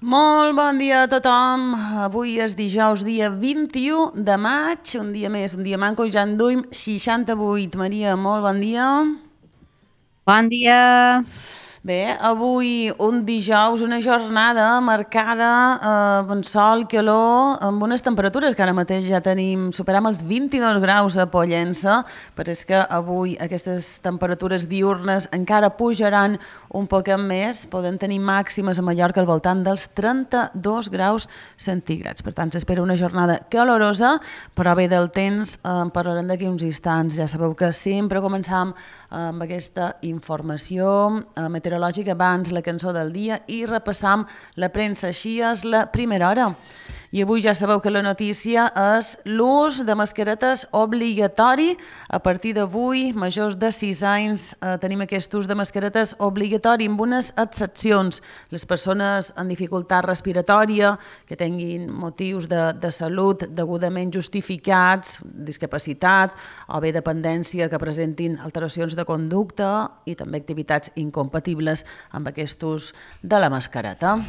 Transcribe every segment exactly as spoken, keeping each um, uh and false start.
Molt bon dia a tothom. Avui és dijous, dia vint-i-u de maig, un dia més, un dia manco, ja en duim seixanta-vuit. Maria, molt bon dia. Bon dia. Bé, avui un dijous, una jornada marcada eh, amb sol, calor, amb unes temperatures que ara mateix ja tenim, superam els vint-i-dos graus a Pollença, però és que avui aquestes temperatures diurnes encara pujaran un poc més, poden tenir màximes a Mallorca al voltant dels trenta-dos graus centígrads. Per tant, s'espera una jornada calorosa, però bé del temps eh, en parlarem d'aquí uns instants. Ja sabeu que sempre començam amb aquesta informació eh, meteorològica abans la cançó del dia i repassam la premsa. Així és la primera hora. I avui ja sabeu que la notícia és l'ús de mascaretes obligatori. A partir d'avui, majors de sis anys, eh, tenim aquest ús de mascaretes obligatori amb unes excepcions. Les persones amb dificultat respiratòria, que tinguin motius de, de salut degudament justificats, discapacitat o bé dependència que presentin alteracions de conducta i també activitats incompatibles amb aquest ús de la mascareta.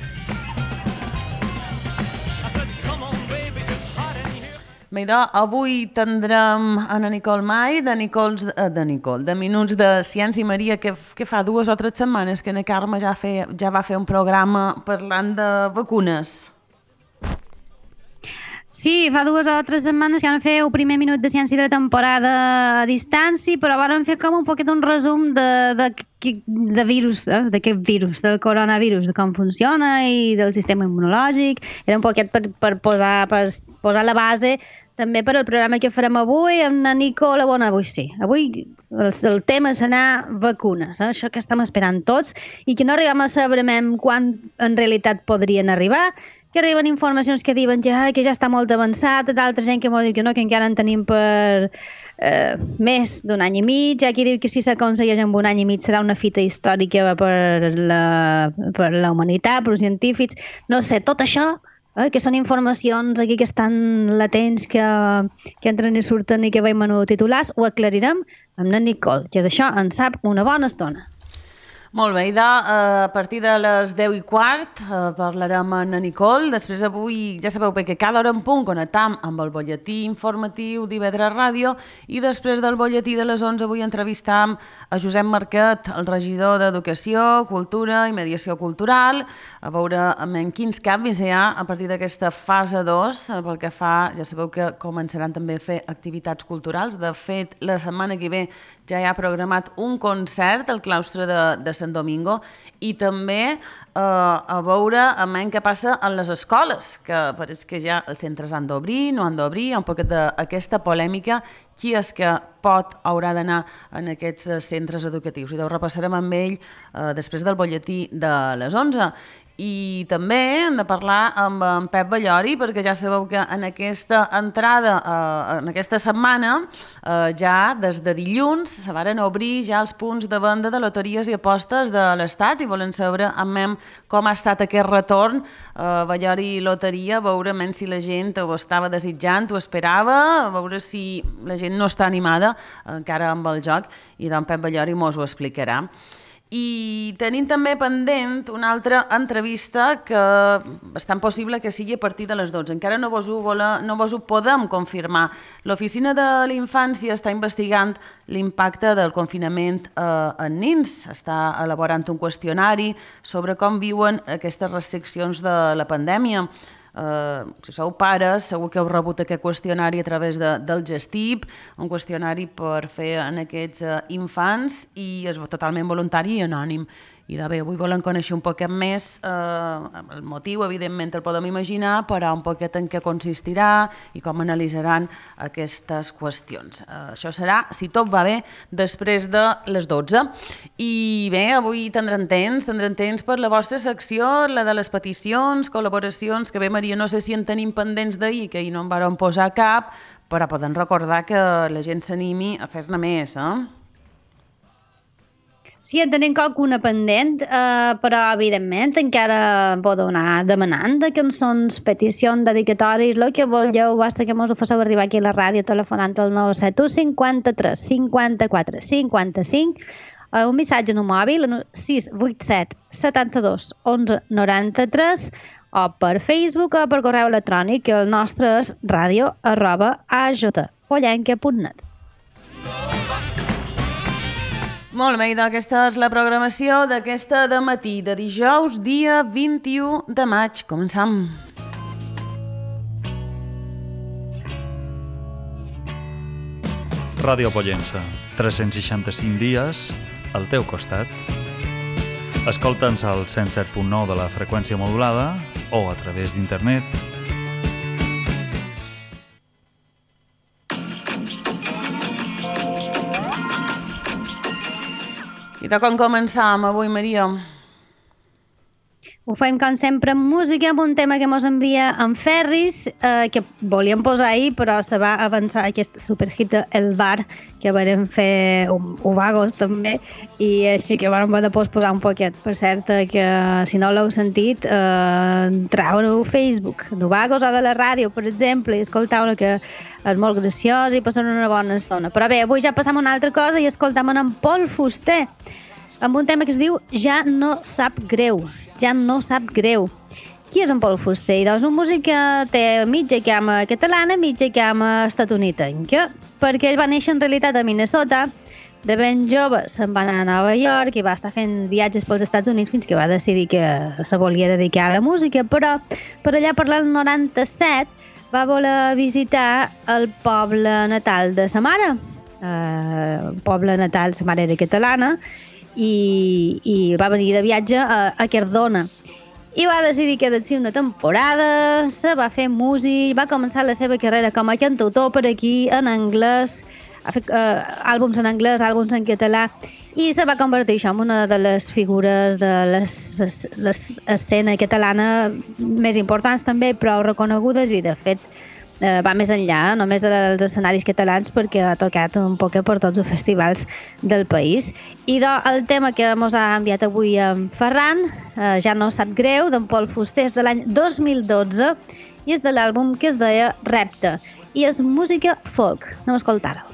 Bé, doncs, avui tindrem a na Nicole Mai, de Nicols, eh, de Nicole, de Minuts de Ciència i Maria, que, que fa dues o tres setmanes que na Carme ja, fe, ja va fer un programa parlant de vacunes. Sí, fa dues o tres setmanes que vam fer el primer minut de ciència de temporada a distància, però vam fer com un poquet un resum de, de, de virus, eh? d'aquest virus, del coronavirus, de com funciona i del sistema immunològic. Era un poquet per, per, posar, per posar la base també per al programa que farem avui amb la Nicole. Bona, avui sí. Avui el, el tema serà vacunes, eh? Això que estem esperant tots i que no arribem a saber quan en realitat podrien arribar, que arriben informacions que diuen que, ai, que ja està molt avançat, d'altra gent que m'ho diu que no, que encara en tenim per eh, més d'un any i mig. Hi ha qui diu que si s'aconsegueix en un any i mig serà una fita històrica per la, per la humanitat, per els científics. No sé, tot això, eh, que són informacions aquí que estan latents, que, que entren i surten i que veiem en els titulars, ho aclarirem amb la Nicole, que d'això en sap una bona estona. Molt bé, Ida, a partir de les deu i quart eh, parlarem amb na Nicole. Després avui, ja sabeu bé que cada hora en punt connectam amb el butlletí informatiu d'I V tres Ràdio i després del butlletí de les onze avui entrevistam a Josep Marquet, el regidor d'Educació, Cultura i Mediació Cultural, a veure en quins canvis hi ha a partir d'aquesta fase dos, pel que fa, ja sabeu que començaran també a fer activitats culturals. De fet, la setmana que ve ja hi ha programat un concert al claustre de, de Sant Domingo i també eh, a veure amb què passa en les escoles, que pareix que ja els centres han d'obrir, no han d'obrir, hi ha un poquet d'aquesta polèmica, qui és que pot, haurà d'anar en aquests centres educatius. I ho repassarem amb ell eh, després del butlletí de les onze. I també hem de parlar amb en Pep Ballori, perquè ja sabeu que en aquesta entrada, eh, en aquesta setmana, eh, ja des de dilluns se varen obrir ja els punts de venda de loteries i apostes de l'Estat i volen saber amb com ha estat aquest retorn, eh, Ballori Loteria, veure si la gent ho estava desitjant, ho esperava, veure si la gent no està animada encara amb el joc, i doncs Pep Ballori mos ho explicarà. I tenim també pendent una altra entrevista que és tan possible que sigui a partir de les dotze. Encara no vos ho, vola, no vos ho podem confirmar. L'Oficina de l'Infància està investigant l'impacte del confinament eh, en nins. Està elaborant un qüestionari sobre com viuen aquestes restriccions de la pandèmia. Uh, si sou pares, segur que heu rebut aquest qüestionari a través de, del Gestip, un qüestionari per fer en aquests uh, infants i és totalment voluntari i anònim. I de bé, avui volem conèixer un poquet més eh, el motiu, evidentment el podem imaginar, però un poquet en què consistirà i com analitzaran aquestes qüestions. Eh, això serà, si tot va bé, després de les dotze. I bé, avui tindrem temps, tindrem temps per la vostra secció, la de les peticions, col·laboracions, que bé, Maria, no sé si en tenim pendents d'ahir, que ahir no en vàrem posar cap, però podem recordar que la gent s'animi a fer-ne més, eh? Sí, en tenim qualcuna pendent, eh, però evidentment encara podeu anar demanant de cançons, peticions, dedicatoris, el que vulgueu, basta que mos ho fasseu arribar aquí a la ràdio telefonant al nou set u cinquanta-tres cinquanta-quatre cinquanta-cinc un missatge en un mòbil, en sis vuit set setanta-dos onze noranta-tres, o per Facebook o per correu electrònic, que el nostre és radio arroba ajpollenca punt net. Molt bé, doncs aquesta és la programació d'aquesta de matí, de dijous, dia vint-i-u de maig. Començam. Ràdio Pollença, tres-cents seixanta-cinc dies al teu costat. Escolta'ns al cent set punt nou de la freqüència modulada o a través d'internet. I de com començam avui, Maria? Ho fem, com sempre, amb música, amb un tema que mos envia en Ferris, eh, que volíem posar ahir, però se va avançar aquest superhit El Bar, que vam fer Uvagos també, i així que vam poder posar un poquet. Per cert, que si no l'heu sentit, eh, trau-ho a Facebook, d'Uvagos o de la ràdio, per exemple, i escoltau-lo, que és molt graciós i passant una bona estona. Però bé, avui ja passam a una altra cosa i escoltam en Pol Fuster, amb un tema que es diu Ja no sap greu. Ja no sap greu. Qui és en Pol Fuster? Doncs un músic que té mitja cama catalana, mitja cama estatunidenca, perquè ell va néixer en realitat a Minnesota. De ben jove se'n va anar a Nova York i va estar fent viatges pels Estats Units fins que va decidir que se volia dedicar a la música, però per allà per l'any noranta-set va voler visitar el poble natal de sa mare. Eh, el poble natal, sa mare era catalana, i, i va venir de viatge a, a Cardona i va decidir quedar-s'hi una temporada, se va fer músic, va començar la seva carrera com a cantautor per aquí en anglès, ha fet uh, àlbums en anglès, àlbums en català, i se va convertir això en una de les figures de l'escena catalana més importants també, prou reconegudes, i de fet Eh, va més enllà, només dels escenaris catalans, perquè ha tocat un poc per tots els festivals del país. I do, el tema que ens ha enviat avui en Ferran, eh, Ja no sap greu, d'en Pol Fuster, és de l'any dos mil dotze i és de l'àlbum que es deia Repte, i és música folk. Anem a escoltar-ho.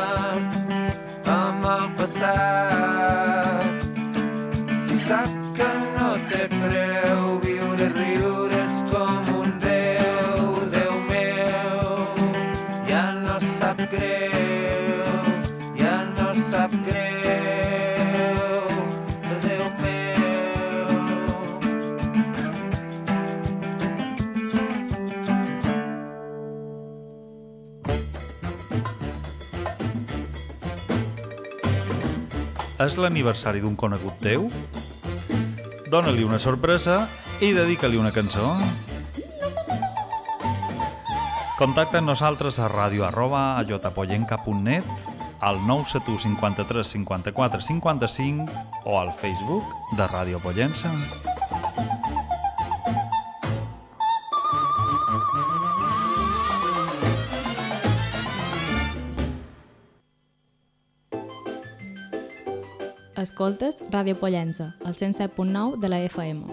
Sap que és l'aniversari d'un conegut teu? Dóna-li una sorpresa i dedica-li una cançó. Contacta amb nosaltres a ràdio arroba ayotapoyenca punt net, al nou set u cinquanta-tres cinquanta-quatre cinquanta-cinc o al Facebook de Ràdio Pollença. Escoltes Ràdio Pollença, al cent set punt nou de la F M.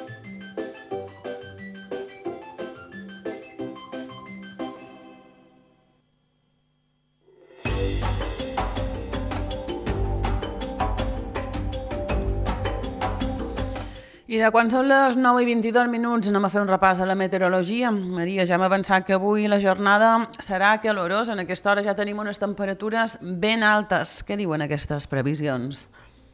I de quan són les nou i vint-i-dos minuts anem a fer un repàs a la meteorologia. Maria, ja hem avançat que avui la jornada serà calorosa. En aquesta hora ja tenim unes temperatures ben altes. Què diuen aquestes previsions?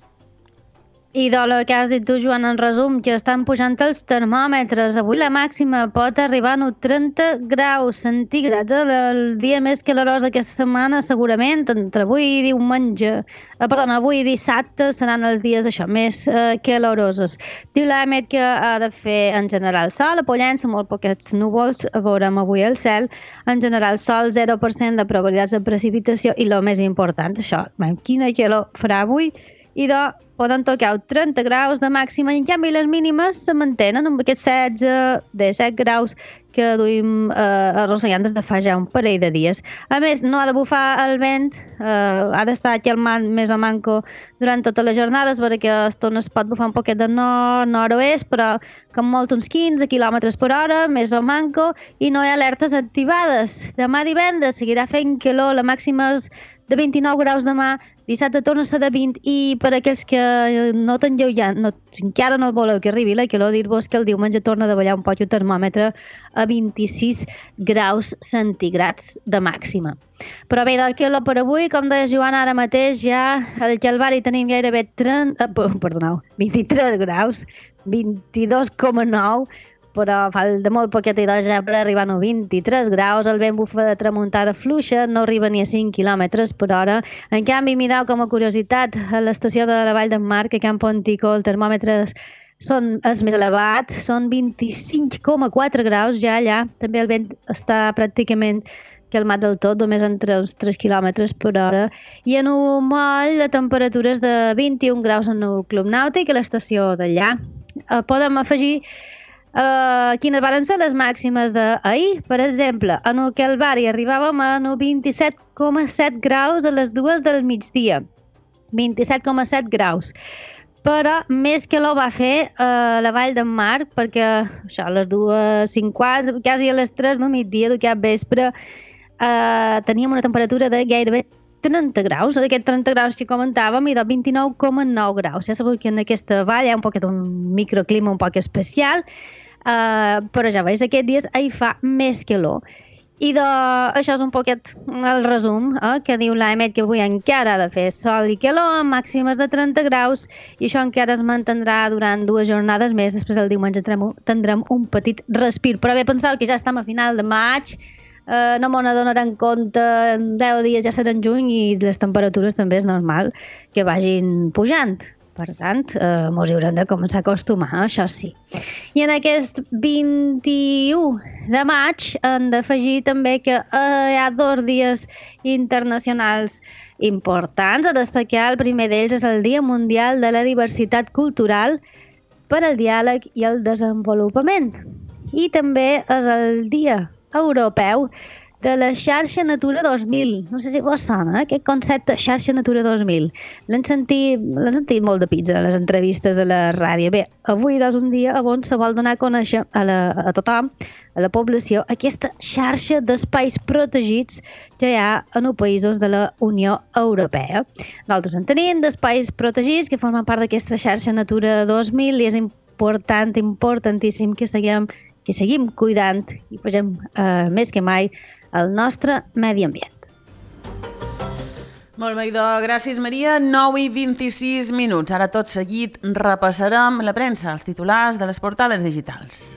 I del que has dit tu, Joan, en resum, que estan pujant els termòmetres. Avui la màxima pot arribar a trenta graus centígrads. El dia més calorós d'aquesta setmana, segurament, entre avui i diumenge, eh, perdona, avui i dissabte seran els dies això, més eh, calorosos. Diu l'Amet que ha de fer en general sol, a Pollença molt poquets núvols, veurem avui el cel, en general sol, zero per cent de probabilitats de precipitació i el més important, això, quina calor farà avui, i de poden tocar trenta graus de màxima i en canvi les mínimes se mantenen amb aquests setze, disset graus que duim eh, arrossegant des de fa ja un parell de dies. A més, no ha de bufar el vent, eh, ha d'estar calmant més o manco durant totes les jornades, perquè a estones pot bufar un poquet de nord, nord-oest, però com molt uns quinze quilòmetres per hora, més o manco, i no hi ha alertes activades. Demà divendres seguirà fent calor, la màxima és de vint-i-nou graus demà, dissabte torna a ser de vint, i per aquells que no t'enlleu ja, no, encara no voleu que arribi la calor, dir-vos que el diumenge torna a davallar un poc el termòmetre a vint-i-sis graus centígrads de màxima. Però bé, del calor per avui, com deia Joan, ara mateix ja al Calvari tenim gairebé trenta, perdoneu, vint-i-tres graus, vint-i-dos coma nou, però falta molt poquet i ja per arribar a vint-i-tres graus, el vent bufa de tramuntana fluixa, no arriba ni a cinc quilòmetres per hora. En canvi, mireu com a curiositat, a l'estació de la Vall d'en Marc, a Camp Ponticó, el termòmetre són, és més elevat, són vint-i-cinc coma quatre graus ja allà, també el vent està pràcticament calmat del tot, només entre uns tres quilòmetres per hora, i en un moll de temperatures de vint-i-un graus en el Club Nàutic a l'estació d'allà. Eh, podem afegir Uh, quines van ser les màximes d'ahir. Per exemple, en el Calvari arribàvem a vint-i-set coma set graus a les dues del migdia. vint-i-set coma set graus. Però més calor va fer a la Vall d'en Marc, perquè això, a les dues cinquanta, quasi a les tres del migdia, de cap vespre, uh, teníem una temperatura de gairebé trenta graus, d'aquests trenta graus que comentàvem, i de vint-i-nou coma nou graus. Ja sabeu que en aquesta vall hi ha un poquet un microclima un poc especial, uh, però ja veus, aquests dies hi fa més calor. I de... això és un poquet el resum, eh, que diu l'Amet que avui encara ha de fer sol i calor, amb màximes de trenta graus, i això encara es mantindrà durant dues jornades més. Després el diumenge tindrem un petit respir. Però bé, penseu que ja estem a final de maig, Uh, no m'ho n'adonaran compte, en deu dies ja seran juny i les temperatures també és normal que vagin pujant. Per tant, eh, mos hi haurem de començar a acostumar, això sí. I en aquest vint-i-u de maig hem d'afegir també que eh, hi ha dos dies internacionals importants a destacar. El primer d'ells és el Dia Mundial de la Diversitat Cultural per al Diàleg i el Desenvolupament. I també és el Dia Europeu de la xarxa Natura dos mil. No sé si vos sona, eh? Aquest concepte xarxa Natura dos mil. L'hem sentit, l'hem sentit molt de pizza a les entrevistes a la ràdio. Bé, avui és un dia on se vol donar a conèixer a, la, a tothom, a la població, aquesta xarxa d'espais protegits que hi ha en els països de la Unió Europea. Nosaltres en tenim d'espais protegits que formen part d'aquesta xarxa Natura dos mil i és important, importantíssim que seguim que seguim cuidant i facem eh, més que mai el nostre medi ambient. Molt bé, doncs, gràcies Maria. nou i vint-i-sis minuts. Ara tot seguit repassarem la premsa, els titulars de les portades digitals.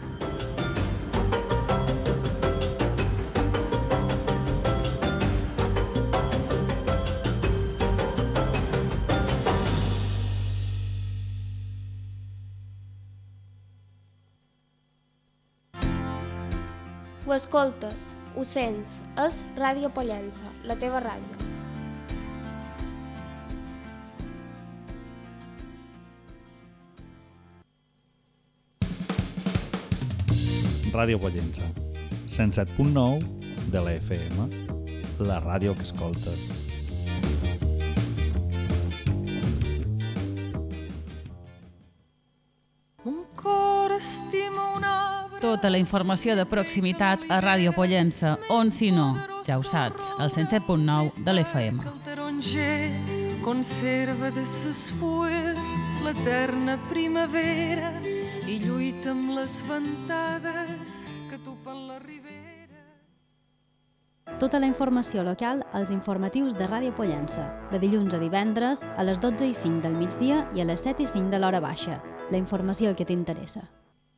Ho escoltes, ho sents, és Ràdio Pollença, la teva ràdio. Ràdio Pollença, cent set punt nou de la F M, la ràdio que escoltes. Tota la informació de proximitat a Ràdio Pollença, on si no, ja ho saps, al cent set punt nou de l'F M. El taronger conserva de ses fulles l'eterna primavera i lluita amb les ventades que topen la ribera. Tota la informació local als informatius de Ràdio Pollença, de dilluns a divendres a les dotze i cinc del migdia i a les set i cinc de l'hora baixa. La informació que t'interessa.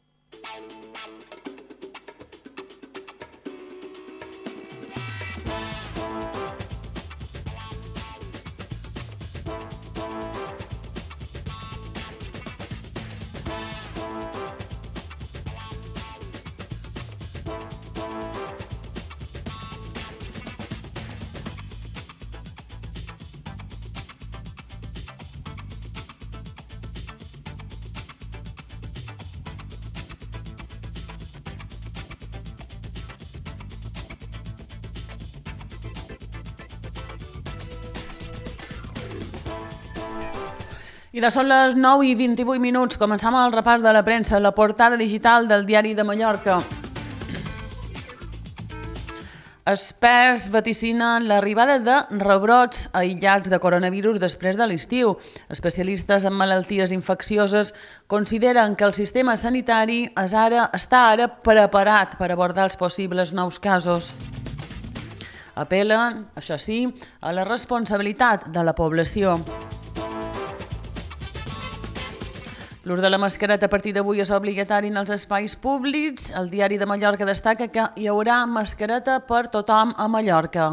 I de són les nou i vint-i-vuit minuts. Començam el repàs de la premsa, la portada digital del Diari de Mallorca. Experts vaticinen l'arribada de rebrots aïllats de coronavirus després de l'estiu. Especialistes en malalties infeccioses consideren que el sistema sanitari és ara, està ara preparat per abordar els possibles nous casos. Apel·len, això sí, a la responsabilitat de la població. L'ús de la mascareta a partir d'avui és obligatori en els espais públics. El Diari de Mallorca destaca que hi haurà mascareta per tothom a Mallorca.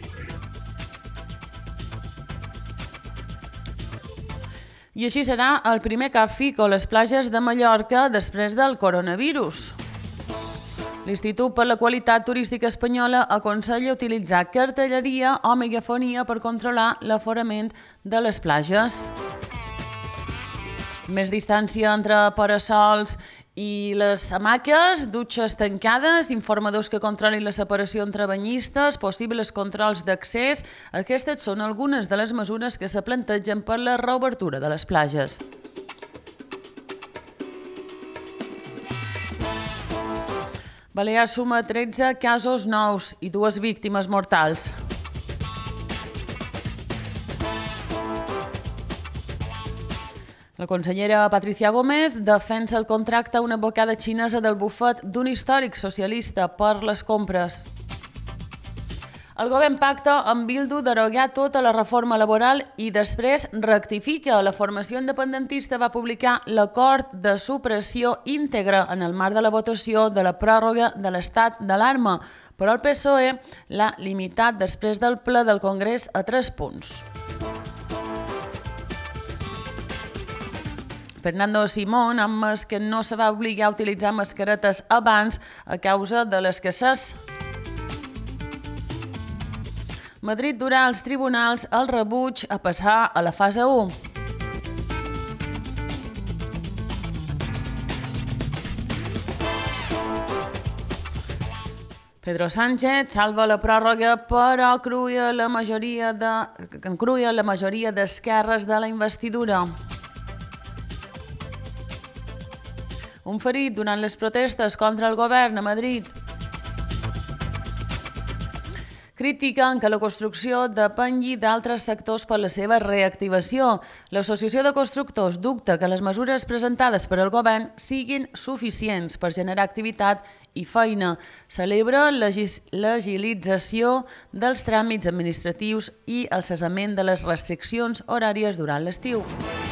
I així serà el primer cap fico a les platges de Mallorca després del coronavirus. L'Institut per la Qualitat Turística Espanyola aconsella utilitzar cartelleria o megafonia per controlar l'aforament de les platges. Més distància entre parasols i les hamaques, dutxes tancades, informadors que controlin la separació entre banyistes, possibles controls d'accés. Aquestes són algunes de les mesures que se plantegen per la reobertura de les platges. Balears suma tretze casos nous i dues víctimes mortals. La consellera Patricia Gómez defensa el contracte a una advocada xinesa del bufet d'un històric socialista per les compres. El govern pacta amb Bildu derogar tota la reforma laboral i després rectifica. La formació independentista va publicar l'acord de supressió íntegra en el marc de la votació de la pròrroga de l'estat d'alarma, però el P S O E l'ha limitat després del ple del Congrés a tres punts. Fernando Simón ha admès que no se va obligar a utilitzar mascaretes abans a causa de l'escassez. Madrid durà als tribunals el rebuig a passar a la fase u. Pedro Sánchez salva la pròrroga però cruia la majoria de, cruia la majoria d'esquerres de la investidura. Un ferit durant les protestes contra el govern a Madrid. Critiquen que la construcció depengui d'altres sectors per la seva reactivació. L'Associació de Constructors dubta que les mesures presentades per al govern siguin suficients per generar activitat i feina. Celebra l'agilització dels tràmits administratius i el cessament de les restriccions horàries durant l'estiu.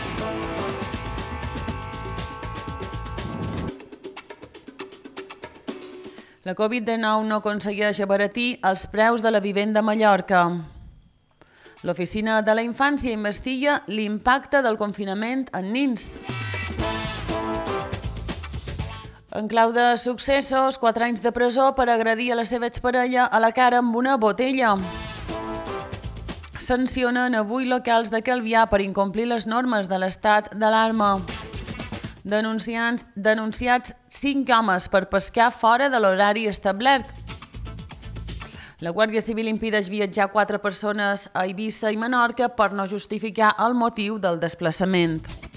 La covid dinou no aconsegueix abaratir els preus de la vivenda a Mallorca. L'Oficina de la Infància investiga l'impacte del confinament en nens. En clau de successos, quatre anys de presó per agredir a la seva exparella a la cara amb una botella. Sancionen avui locals de Calvià per incomplir les normes de l'estat d'alarma. Denunciats, denunciats cinc homes per pescar fora de l'horari establert. La Guàrdia Civil impedeix viatjar quatre persones a Eivissa i Menorca per no justificar el motiu del desplaçament.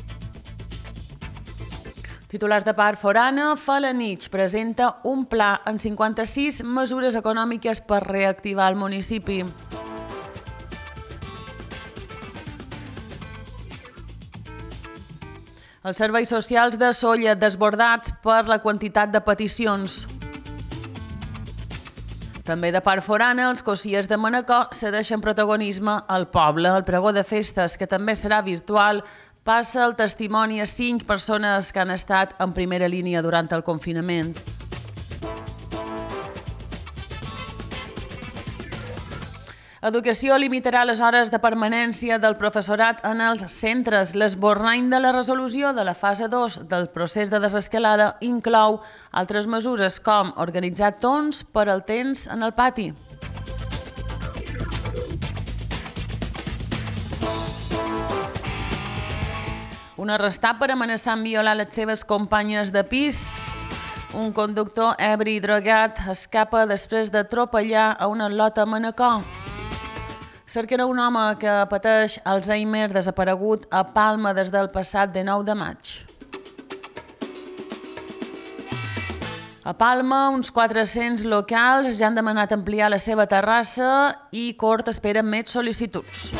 Titulars de part forana, Felanitx presenta un pla en cinquanta-sis mesures econòmiques per reactivar el municipi. Els serveis socials de Sóller desbordats per la quantitat de peticions. També de part forana, els cossiers de Manacor cedeixen protagonisme al poble. El pregó de festes, que també serà virtual, passa el testimoni a cinc persones que han estat en primera línia durant el confinament. Educació limitarà les hores de permanència del professorat en els centres. L'esborrany de la resolució de la fase dos del procés de desescalada inclou altres mesures com organitzar torns per al temps en el pati. Un arrestat per amenaçar amb violar les seves companyes de pis. Un conductor ebri i drogat escapa després d'atropellar a una lota a Manacor. Cerquen un home que pateix Alzheimer desaparegut a Palma des del passat dinou de maig. A Palma, uns quatre-cents locals ja han demanat ampliar la seva terrassa i Cort espera més sol·licituds.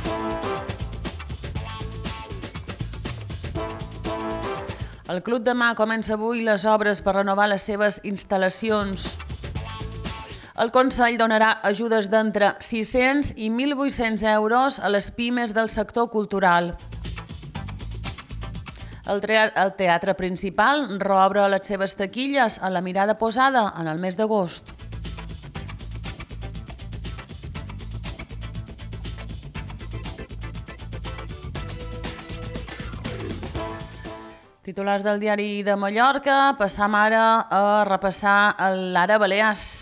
El Club de Mà comença avui les obres per renovar les seves instal·lacions. El Consell donarà ajudes d'entre sis-cents i mil vuit-cents euros a les pimes del sector cultural. El teatre principal reobre les seves taquilles a la mirada posada en el mes d'agost. Titulars del Diari de Mallorca. Passam ara a repassar l'Ara Balears.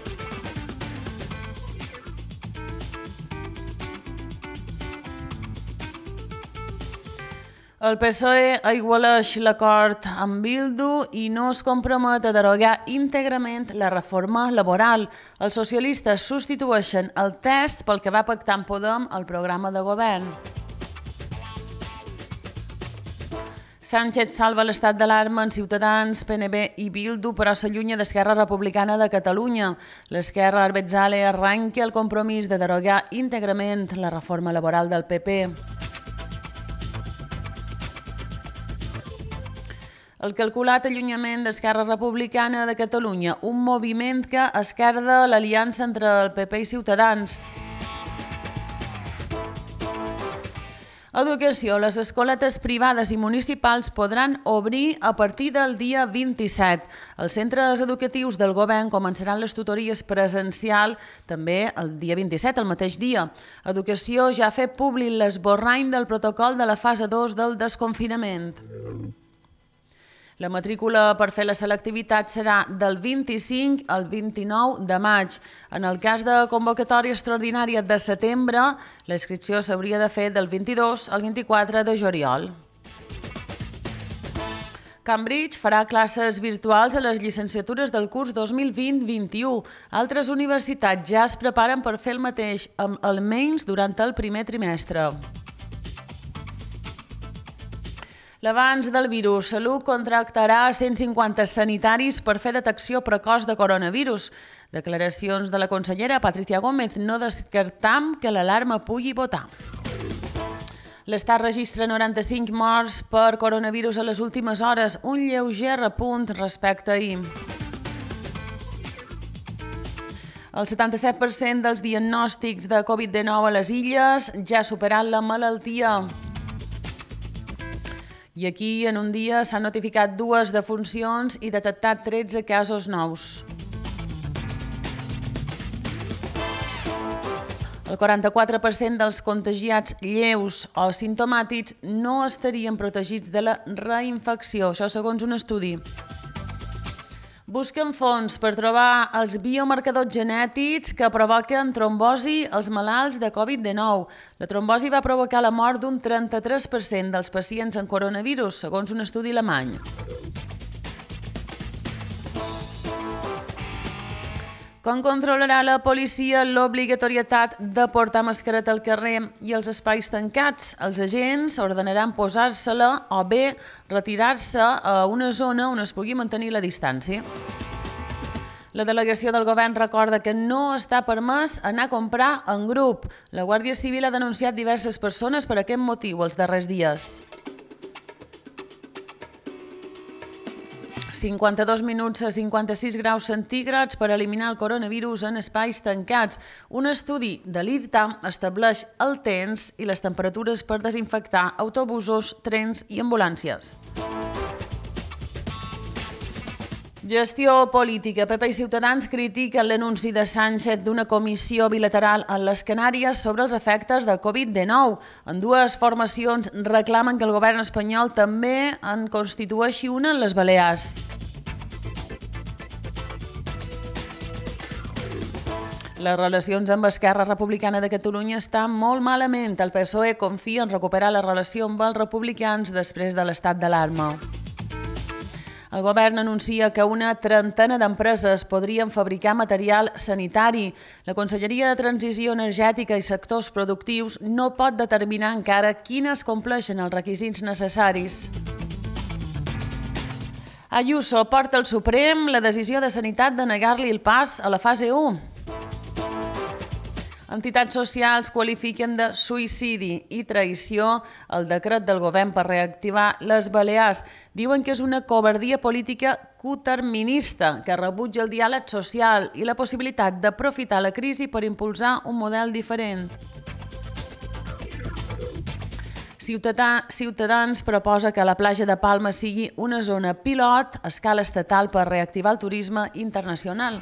El P S O E aigualeix l'acord amb Bildu i no es compromet a derogar íntegrament la reforma laboral. Els socialistes substitueixen el text pel que va pactar amb Podem al programa de govern. Sánchez salva l'estat d'alarma en Ciutadans, P N B i Bildu, però s'allunya d'Esquerra Republicana de Catalunya. L'esquerra Arbetzale arranca el compromís de derogar íntegrament la reforma laboral del P P. El calculat allunyament d'Esquerra Republicana de Catalunya, un moviment que esquerda l'aliança entre el P P i Ciutadans. Educació. Les escoletes privades i municipals podran obrir a partir del dia vint-i-set. Els centres educatius del govern començaran les tutories presencial també el dia vint-i-set, el mateix dia. Educació ja ha fet públic l'esborrany del protocol de la fase dos del desconfinament. La matrícula per fer la selectivitat serà del vint-i-cinc al vint-i-nou de maig. En el cas de convocatòria extraordinària de setembre, la inscripció s'hauria de fer del vint-i-dos al vint-i-quatre de juliol. Cambridge farà classes virtuals a les llicenciatures del curs dos mil vint vint-i-u. Altres universitats ja es preparen per fer el mateix, almenys durant el primer trimestre. L'avanç del virus, Salut contractarà cent cinquanta sanitaris per fer detecció precoç de coronavirus. Declaracions de la consellera Patricia Gómez: no descartam que l'alarma pugui votar. L'Estat registra noranta-cinc morts per coronavirus a les últimes hores, un lleuger repunt respecte a ahir. El setanta-set per cent dels diagnòstics de covid dinou a les Illes ja ha superat la malaltia. I aquí, en un dia, s'han notificat dues defuncions i detectat tretze casos nous. El quaranta-quatre per cent dels contagiats lleus o simptomàtics no estarien protegits de la reinfecció, això segons un estudi. Busquen fons per trobar els biomarcadors genètics que provoquen trombosi als malalts de covid dinou. La trombosi va provocar la mort d'un trenta-tres per cent dels pacients amb coronavirus, segons un estudi alemany. Com controlarà la policia l'obligatorietat de portar mascareta al carrer i als espais tancats? Els agents ordenaran posar-se-la o bé retirar-se a una zona on es pugui mantenir la distància. La delegació del govern recorda que no està permès anar a comprar en grup. La Guàrdia Civil ha denunciat diverses persones per aquest motiu els darrers dies. cinquanta-dos minuts a cinquanta-sis graus centígrads per eliminar el coronavirus en espais tancats. Un estudi de l'I R T A estableix el temps i les temperatures per desinfectar autobusos, trens i ambulàncies. Gestió política. P P i Ciutadans critiquen l'anunci de Sánchez d'una comissió bilateral a les Canàries sobre els efectes del covid dinou. En dues formacions reclamen que el govern espanyol també en constitueixi una en les Balears. Les relacions amb Esquerra Republicana de Catalunya estan molt malament. El P S O E confia en recuperar la relació amb els republicans després de l'estat d'alarma. El govern anuncia que una trentena d'empreses podrien fabricar material sanitari. La Conselleria de Transició Energètica i Sectors Productius no pot determinar encara quines compleixen els requisits necessaris. Ayuso porta al Suprem la decisió de Sanitat de negar-li el pas a la fase u. Entitats socials qualifiquen de suïcidi i traïció el decret del govern per reactivar les Balears. Diuen que és una covardia política coterminista que rebutja el diàleg social i la possibilitat d'aprofitar la crisi per impulsar un model diferent. Ciutadans proposa que la platja de Palma sigui una zona pilot a escala estatal per reactivar el turisme internacional.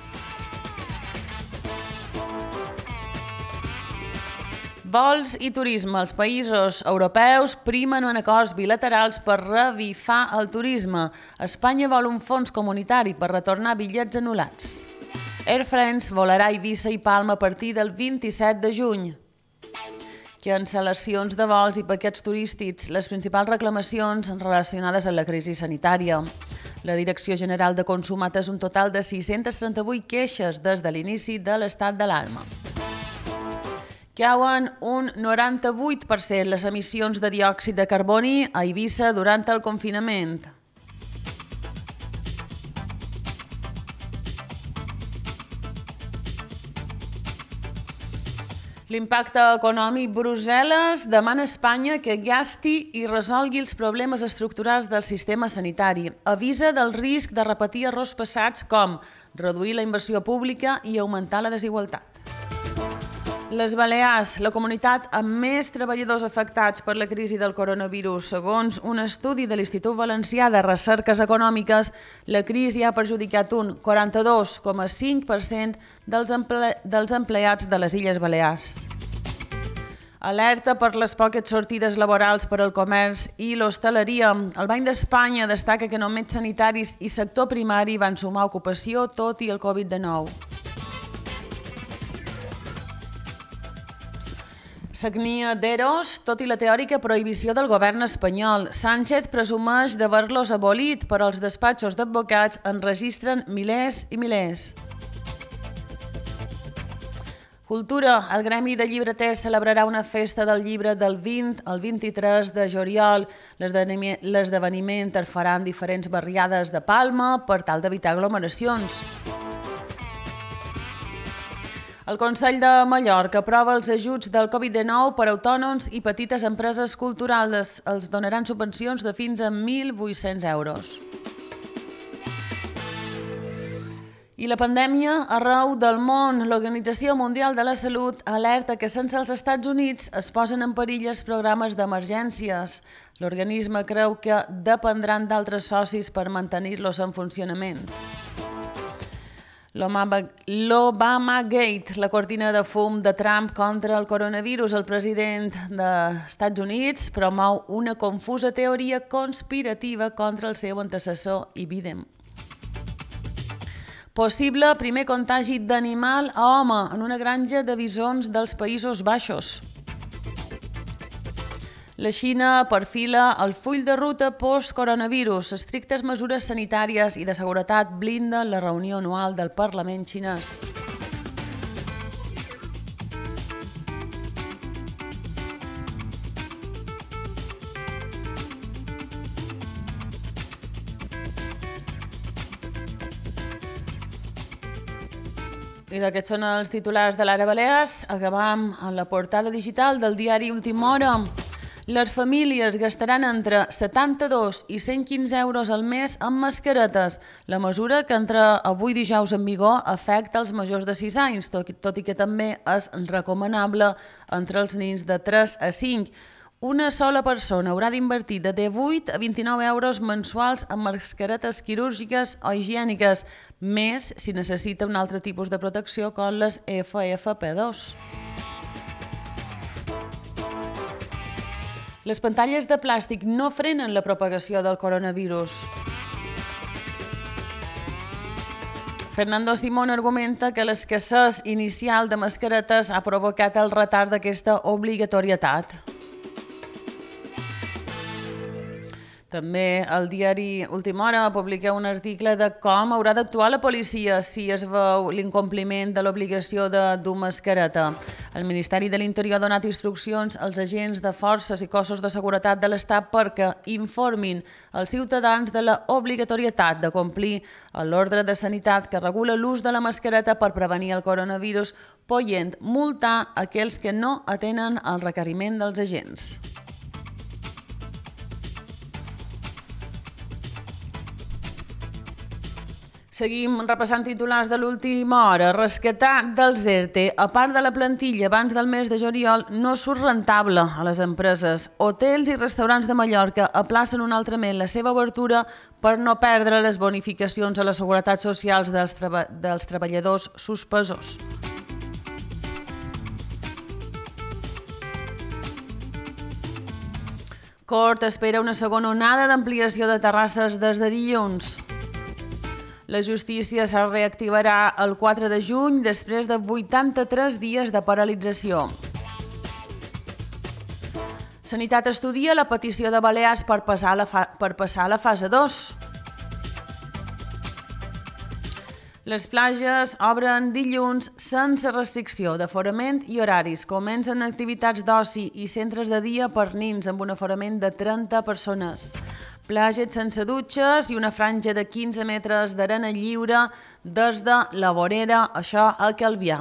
Vols i turisme. Els països europeus primen en acords bilaterals per revifar el turisme. Espanya vol un fons comunitari per retornar bitllets anul·lats. Air France volarà a Eivissa i Palma a partir del vint-i-set de juny. Cancel·lacions de vols i paquets turístics, les principals reclamacions relacionades amb la crisi sanitària. La Direcció General de Consum ha atès un total de sis-centes trenta-vuit queixes des de l'inici de l'estat d'alarma. Cauen un noranta-vuit per cent les emissions de diòxid de carboni a Eivissa durant el confinament. L'impacte econòmic. Brussel·les demana a Espanya que gasti i resolgui els problemes estructurals del sistema sanitari. Avisa del risc de repetir errors passats com reduir la inversió pública i augmentar la desigualtat. Les Balears, la comunitat amb més treballadors afectats per la crisi del coronavirus. Segons un estudi de l'Institut Valencià de Recerques Econòmiques, la crisi ha perjudicat un quaranta-dos coma cinc per cent dels, emple dels empleats de les Illes Balears. Alerta per les poques sortides laborals per al comerç i l'hostaleria. El Banc d'Espanya destaca que només sanitaris i sector primari van sumar ocupació tot i el covid dinou. Sagnia d'Eros, tot i la teòrica prohibició del govern espanyol. Sánchez presumeix d'haver-los abolit, però els despatxos d'advocats en registren milers i milers. Cultura. El Gremi de Llibreters celebrarà una festa del llibre del vint al vint-i-tres de juliol. L'esdeveniment es farà en diferents barriades de Palma per tal d'evitar aglomeracions. El Consell de Mallorca aprova els ajuts del covid dinou per a autònoms i petites empreses culturals. Els donaran subvencions de fins a mil vuit-cents euros. I la pandèmia arreu del món. L'Organització Mundial de la Salut alerta que sense els Estats Units es posen en perill els programes d'emergències. L'organisme creu que dependran d'altres socis per mantenir-los en funcionament. L'Obamagate, la cortina de fum de Trump contra el coronavirus. El president dels Estats Units promou una confusa teoria conspirativa contra el seu antecessor i Biden. Possible primer contagi d'animal a home en una granja de bisons dels Països Baixos. La Xina perfila el full de ruta post-coronavirus. Estrictes mesures sanitàries i de seguretat blinden la reunió anual del Parlament xinès. I d'aquests són els titulars de l'Ara Balears. Acabam amb la portada digital del diari Última Hora. Les famílies gastaran entre setanta-dos i cent quinze euros al mes en mascaretes. La mesura que entra avui dijous en vigor afecta els majors de sis anys, tot, tot i que també és recomanable entre els nens de tres a cinc. Una sola persona haurà d'invertir de divuit a vint-i-nou euros mensuals en mascaretes quirúrgiques o higièniques, més si necessita un altre tipus de protecció com les F F P dos. Les pantalles de plàstic no frenen la propagació del coronavirus. Fernando Simón argumenta que l'escassez inicial de mascaretes ha provocat el retard d'aquesta obligatorietat. També el diari Última Hora publica un article de com haurà d'actuar la policia si es veu l'incompliment de l'obligació de dur mascareta. El Ministeri de l'Interior ha donat instruccions als agents de forces i cossos de seguretat de l'Estat perquè informin els ciutadans de la obligatorietat de complir l'ordre de sanitat que regula l'ús de la mascareta per prevenir el coronavirus, podent multar aquells que no atenen el requeriment dels agents. Seguim repassant titulars de l'última hora. Rescatar dels ERTE, a part de la plantilla abans del mes de juliol, no surt rentable a les empreses. Hotels i restaurants de Mallorca aplacen un altre mes la seva obertura per no perdre les bonificacions a la seguretat social dels, treba- dels treballadors suspesos. Cort espera una segona onada d'ampliació de terrasses des de dilluns. La justícia es reactivarà el quatre de juny després de vuitanta-tres dies de paralització. Sanitat estudia la petició de Balears per passar a la, fa- per passar a la fase dos. Les platges obren dilluns sense restricció d'aforament i horaris. Comencen activitats d'oci i centres de dia per nins amb un aforament de trenta persones. Platges sense dutxes i una franja de quinze metres d'arena lliure des de la vorera, això a Calvià.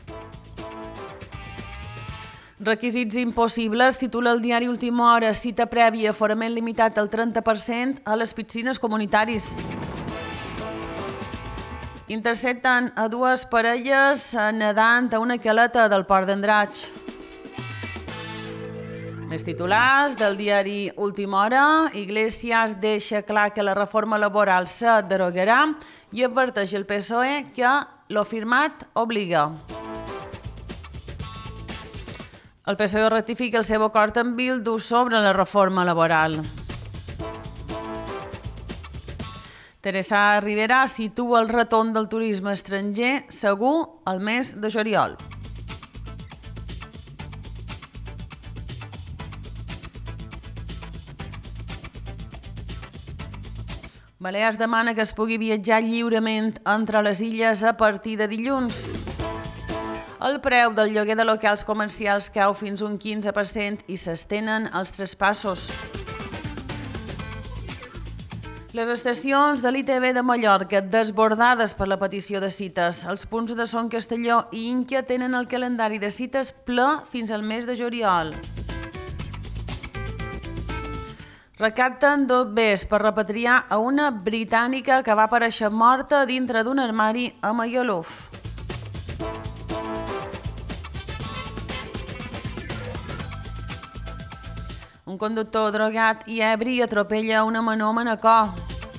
Requisits impossibles, titula el diari Última Hora, cita prèvia, aforament limitat al trenta per cent a les piscines comunitaris. Intercepten a dues parelles nedant a una caleta del port d'Andratx. Més titulars del diari Última Hora. Iglesias deixa clar que la reforma laboral se derogarà i adverteix el P S O E que lo firmat obliga. El P S O E ratifica el seu acord amb Bildu sobre la reforma laboral. Teresa Rivera situa el retorn del turisme estranger segur al mes de juliol. Balears demana que es pugui viatjar lliurement entre les illes a partir de dilluns. El preu del lloguer de locals comercials cau fins un quinze per cent i s'estenen els traspassos. Les estacions de l'I T V de Mallorca desbordades per la petició de cites. Els punts de Son Castelló i Inca tenen el calendari de cites ple fins al mes de juliol. Recapten dos bes per repatriar a una britànica que va aparèixer morta dintre d'un armari a Magaluf. Un conductor drogat i ebri atropella una menor a Manacor.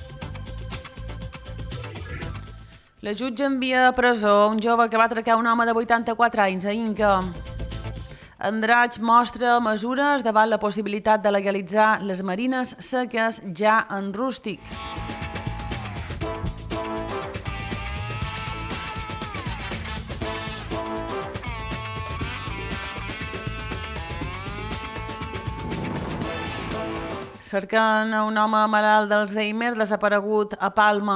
La jutge envia a presó un jove que va atracar un home de vuitanta-quatre anys a Inca. Andratx mostra mesures davant la possibilitat de legalitzar les marines seques ja en rústic. Cerquen un home malalt d'Alzheimer desaparegut a Palma.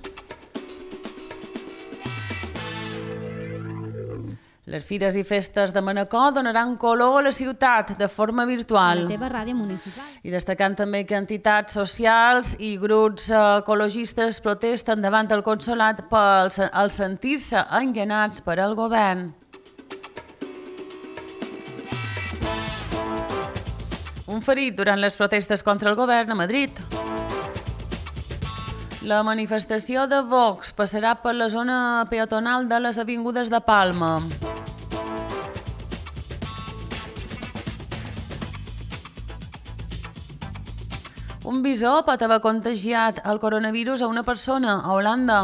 Les fires i festes de Manacor donaran color a la ciutat de forma virtual. La teva ràdio municipal. I destacant també que entitats socials i grups ecologistes protesten davant el consolat pel al sentir-se enganats per al govern. Un ferit durant les protestes contra el govern a Madrid. La manifestació de Vox passarà per la zona peatonal de les avingudes de Palma. Un bisó pot haver contagiat el coronavirus a una persona a Holanda.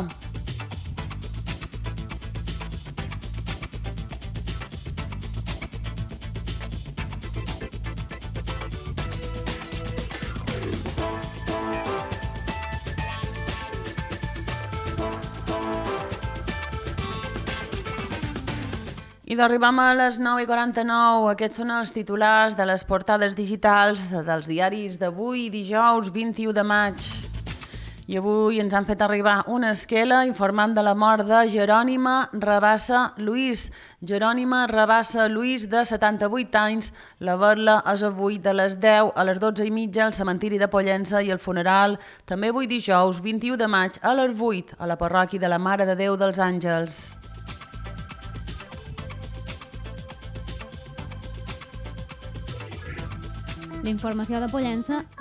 I d'arribam a les nou i quaranta-nou. Aquests són els titulars de les portades digitals dels diaris d'avui, dijous vint-i-u de maig. I avui ens han fet arribar una esquela informant de la mort de Jerònima Rabassa Luís. Jerònima Rabassa Luís, de setanta-vuit anys. La vetla és avui de les deu a les dotze i mitja al cementiri de Pollença i el funeral també avui dijous vint-i-u de maig a les vuit a la parròquia de la Mare de Déu dels Àngels. La informació de Pollença